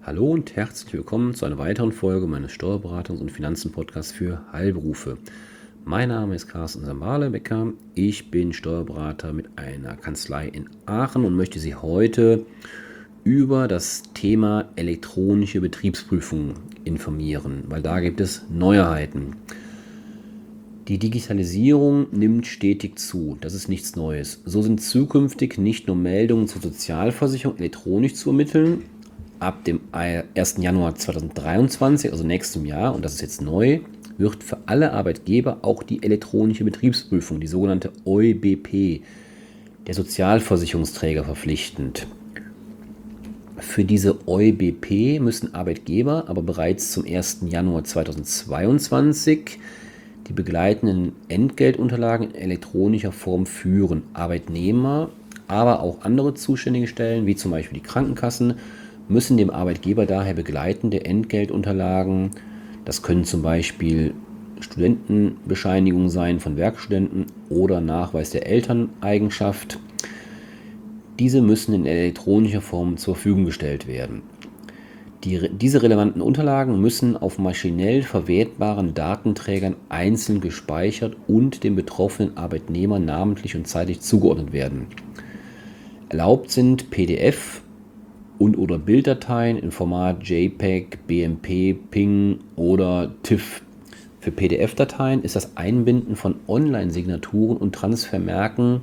Hallo und herzlich willkommen zu einer weiteren Folge meines Steuerberatungs- und Finanzen-Podcasts für Heilberufe. Mein Name ist Carsten Sambale-Becker. Ich bin Steuerberater mit einer Kanzlei in Aachen und möchte Sie heute über das Thema elektronische Betriebsprüfung informieren, weil da gibt es Neuheiten. Die Digitalisierung nimmt stetig zu, das ist nichts Neues. So sind zukünftig nicht nur Meldungen zur Sozialversicherung elektronisch zu ermitteln. Ab dem 1. Januar 2023, also nächstem Jahr, und das ist jetzt neu, wird für alle Arbeitgeber auch die elektronische Betriebsprüfung, die sogenannte EuBP, der Sozialversicherungsträger verpflichtend. Für diese EuBP müssen Arbeitgeber aber bereits zum 1. Januar 2022 die begleitenden Entgeltunterlagen in elektronischer Form führen. Arbeitnehmer, aber auch andere zuständige Stellen, wie zum Beispiel die Krankenkassen, müssen dem Arbeitgeber daher begleitende Entgeltunterlagen, das können zum Beispiel Studentenbescheinigungen sein von Werkstudenten oder Nachweis der Elterneigenschaft, diese müssen in elektronischer Form zur Verfügung gestellt werden. Diese relevanten Unterlagen müssen auf maschinell verwertbaren Datenträgern einzeln gespeichert und dem betroffenen Arbeitnehmer namentlich und zeitlich zugeordnet werden. Erlaubt sind PDF und/oder Bilddateien im Format JPEG, BMP, PNG oder TIFF. Für PDF-Dateien ist das Einbinden von Online-Signaturen und Transfervermerken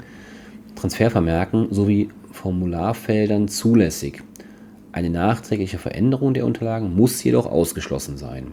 sowie Formularfeldern zulässig. Eine nachträgliche Veränderung der Unterlagen muss jedoch ausgeschlossen sein.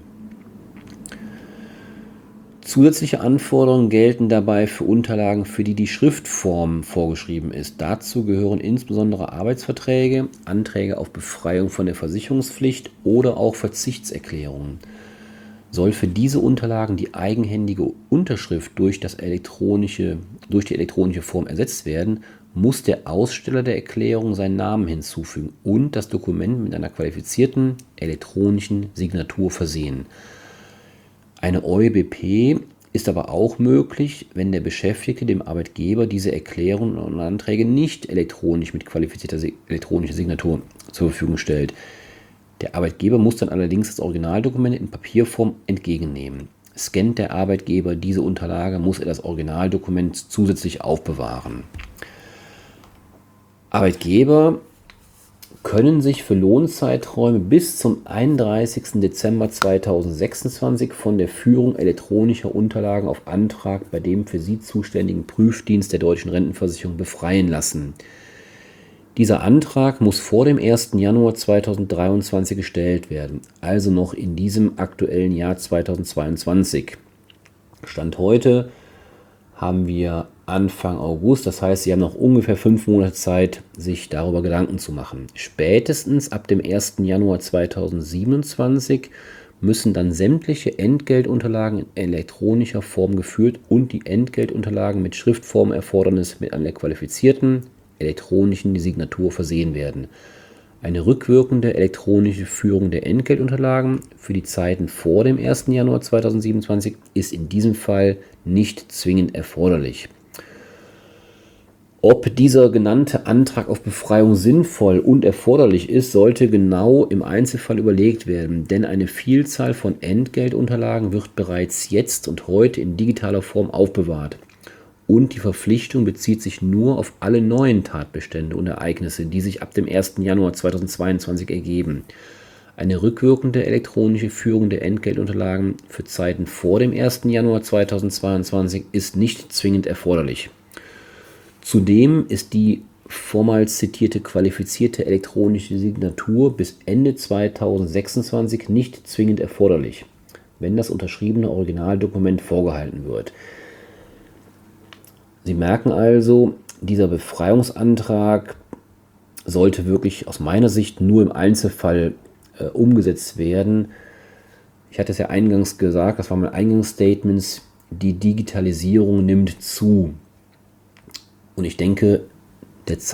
Zusätzliche Anforderungen gelten dabei für Unterlagen, für die die Schriftform vorgeschrieben ist. Dazu gehören insbesondere Arbeitsverträge, Anträge auf Befreiung von der Versicherungspflicht oder auch Verzichtserklärungen. Soll für diese Unterlagen die eigenhändige Unterschrift durch die elektronische Form ersetzt werden, muss der Aussteller der Erklärung seinen Namen hinzufügen und das Dokument mit einer qualifizierten elektronischen Signatur versehen. Eine EuBP ist aber auch möglich, wenn der Beschäftigte dem Arbeitgeber diese Erklärungen und Anträge nicht elektronisch mit qualifizierter elektronischer Signatur zur Verfügung stellt. Der Arbeitgeber muss dann allerdings das Originaldokument in Papierform entgegennehmen. Scannt der Arbeitgeber diese Unterlage, muss er das Originaldokument zusätzlich aufbewahren. Arbeitgeber können sich für Lohnzeiträume bis zum 31. Dezember 2026 von der Führung elektronischer Unterlagen auf Antrag bei dem für sie zuständigen Prüfdienst der Deutschen Rentenversicherung befreien lassen. Dieser Antrag muss vor dem 1. Januar 2023 gestellt werden, also noch in diesem aktuellen Jahr 2022. Stand heute haben wir Anfang August, das heißt, Sie haben noch ungefähr 5 Monate Zeit, sich darüber Gedanken zu machen. Spätestens ab dem 1. Januar 2027 müssen dann sämtliche Entgeltunterlagen in elektronischer Form geführt und die Entgeltunterlagen mit Schriftformerfordernis mit einer qualifizierten elektronischen Signatur versehen werden. Eine rückwirkende elektronische Führung der Entgeltunterlagen für die Zeiten vor dem 1. Januar 2027 ist in diesem Fall nicht zwingend erforderlich. Ob dieser genannte Antrag auf Befreiung sinnvoll und erforderlich ist, sollte genau im Einzelfall überlegt werden, denn eine Vielzahl von Entgeltunterlagen wird bereits jetzt und heute in digitaler Form aufbewahrt. Und die Verpflichtung bezieht sich nur auf alle neuen Tatbestände und Ereignisse, die sich ab dem 1. Januar 2022 ergeben. Eine rückwirkende elektronische Führung der Entgeltunterlagen für Zeiten vor dem 1. Januar 2022 ist nicht zwingend erforderlich. Zudem ist die vormals zitierte qualifizierte elektronische Signatur bis Ende 2026 nicht zwingend erforderlich, wenn das unterschriebene Originaldokument vorgehalten wird. Sie merken also, dieser Befreiungsantrag sollte wirklich aus meiner Sicht nur im Einzelfall umgesetzt werden. Ich hatte es ja eingangs gesagt, das waren meine Eingangsstatements, die Digitalisierung nimmt zu. Und ich denke, es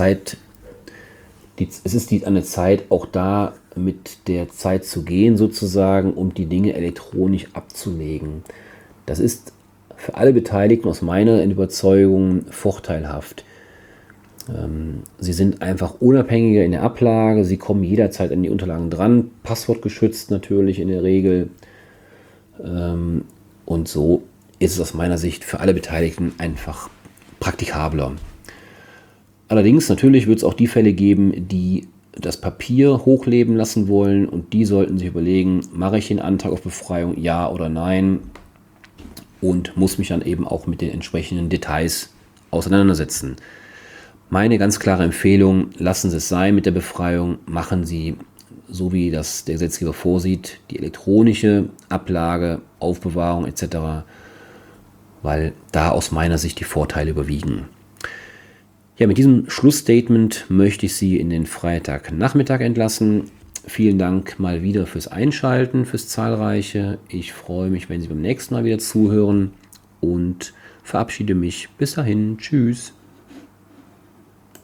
ist an der Zeit, auch da mit der Zeit zu gehen, sozusagen, um die Dinge elektronisch abzulegen. Das ist für alle Beteiligten aus meiner Überzeugung vorteilhaft. Sie sind einfach unabhängiger in der Ablage, Sie kommen jederzeit an die Unterlagen dran, passwortgeschützt natürlich in der Regel. Und so ist es aus meiner Sicht für alle Beteiligten einfach praktikabler. Allerdings natürlich wird es auch die Fälle geben, die das Papier hochleben lassen wollen und die sollten sich überlegen, mache ich den Antrag auf Befreiung, ja oder nein, und muss mich dann eben auch mit den entsprechenden Details auseinandersetzen. Meine ganz klare Empfehlung, lassen Sie es sein mit der Befreiung, machen Sie, so wie das der Gesetzgeber vorsieht, die elektronische Ablage, Aufbewahrung etc., weil da aus meiner Sicht die Vorteile überwiegen. Ja, mit diesem Schlussstatement möchte ich Sie in den Freitagnachmittag entlassen. Vielen Dank mal wieder fürs Einschalten, fürs Zahlreiche. Ich freue mich, wenn Sie beim nächsten Mal wieder zuhören und verabschiede mich. Bis dahin. Tschüss.